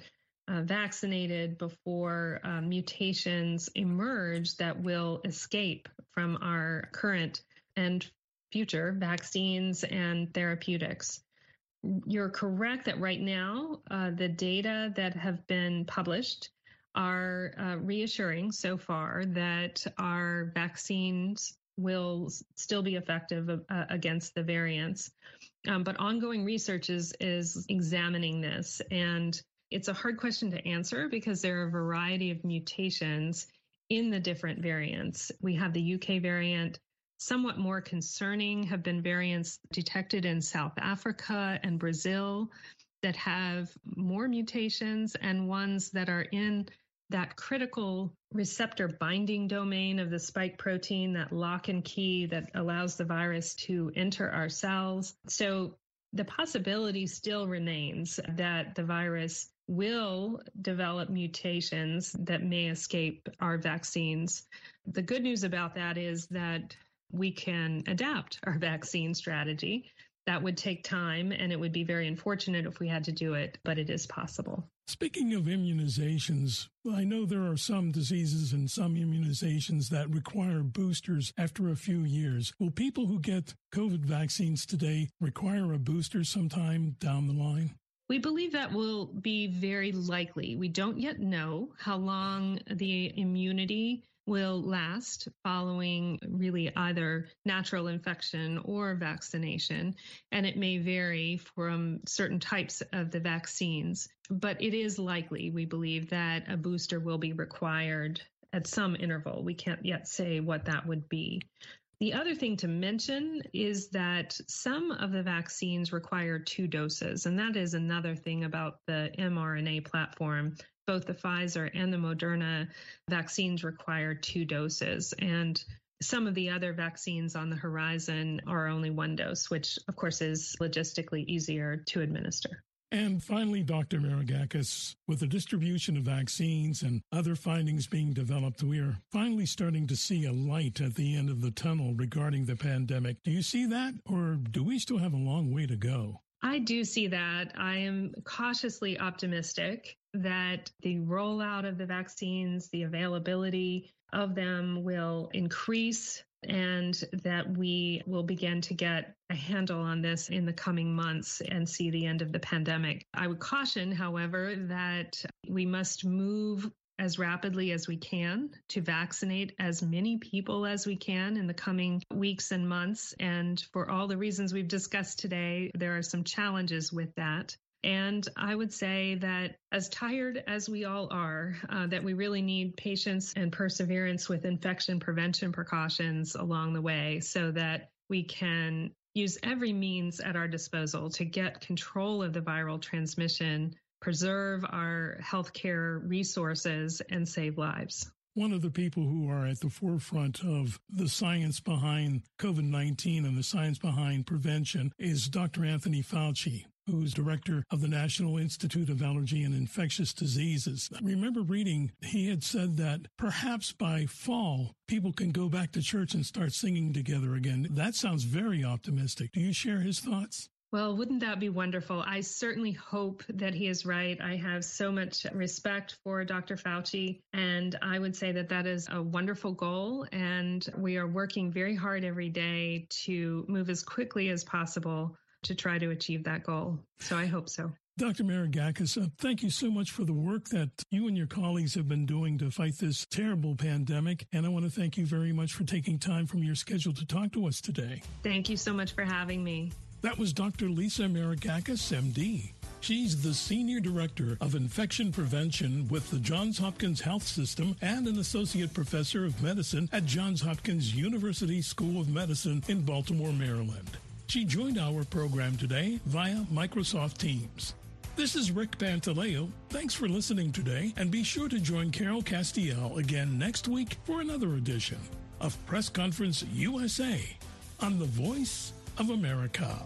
uh, vaccinated before uh, mutations emerge that will escape from our current and future vaccines and therapeutics. You're correct that right now, uh, the data that have been published are uh, reassuring so far that our vaccines will still be effective uh, against the variants. Um, but ongoing research is, is examining this. And it's a hard question to answer because there are a variety of mutations in the different variants. We have the U K variant. Somewhat more concerning have been variants detected in South Africa and Brazil that have more mutations, and ones that are in that critical receptor binding domain of the spike protein, that lock and key that allows the virus to enter our cells. So the possibility still remains that the virus will develop mutations that may escape our vaccines. The good news about that is that we can adapt our vaccine strategy. That would take time, and it would be very unfortunate if we had to do it, but it is possible. Speaking of immunizations, I know there are some diseases and some immunizations that require boosters after a few years. Will people who get COVID vaccines today require a booster sometime down the line? We believe that will be very likely. We don't yet know how long the immunity will last following really either natural infection or vaccination, and it may vary from certain types of the vaccines. But it is likely, we believe, that a booster will be required at some interval. We can't yet say what that would be. The other thing to mention is that some of the vaccines require two doses, and that is another thing about the mRNA platform. Both the Pfizer and the Moderna vaccines require two doses, and some of the other vaccines on the horizon are only one dose, which of course is logistically easier to administer. And finally, Doctor Maragkakis, with the distribution of vaccines and other findings being developed, we are finally starting to see a light at the end of the tunnel regarding the pandemic. Do you see that, or do we still have a long way to go? I do see that. I am cautiously optimistic that the rollout of the vaccines, the availability of them will increase, and that we will begin to get a handle on this in the coming months and see the end of the pandemic. I would caution, however, that we must move as rapidly as we can to vaccinate as many people as we can in the coming weeks and months. And for all the reasons we've discussed today, there are some challenges with that. And I would say that as tired as we all are, uh, that we really need patience and perseverance with infection prevention precautions along the way so that we can use every means at our disposal to get control of the viral transmission, preserve our healthcare resources, and save lives. One of the people who are at the forefront of the science behind COVID nineteen and the science behind prevention is Doctor Anthony Fauci, who's director of the National Institute of Allergy and Infectious Diseases. I remember reading he had said that perhaps by fall, people can go back to church and start singing together again. That sounds very optimistic. Do you share his thoughts? Well, wouldn't that be wonderful? I certainly hope that he is right. I have so much respect for Doctor Fauci, and I would say that that is a wonderful goal, and we are working very hard every day to move as quickly as possible to try to achieve that goal. So I hope so. Doctor Maragkakis, uh, thank you so much for the work that you and your colleagues have been doing to fight this terrible pandemic. And I want to thank you very much for taking time from your schedule to talk to us today. Thank you so much for having me. That was Doctor Lisa Maragkakis, M D. She's the Senior Director of Infection Prevention with the Johns Hopkins Health System and an Associate Professor of Medicine at Johns Hopkins University School of Medicine in Baltimore, Maryland. She joined our program today via Microsoft Teams. This is Rick Pantaleo. Thanks for listening today, and be sure to join Carol Castiel again next week for another edition of Press Conference U S A on the Voice of America.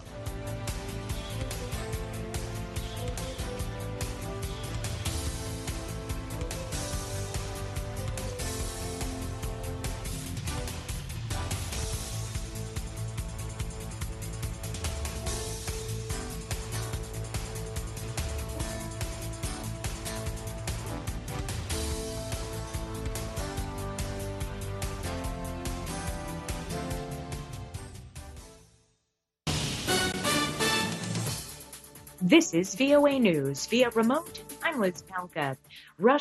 This is V O A News. Via remote, I'm Liz Palka. Russia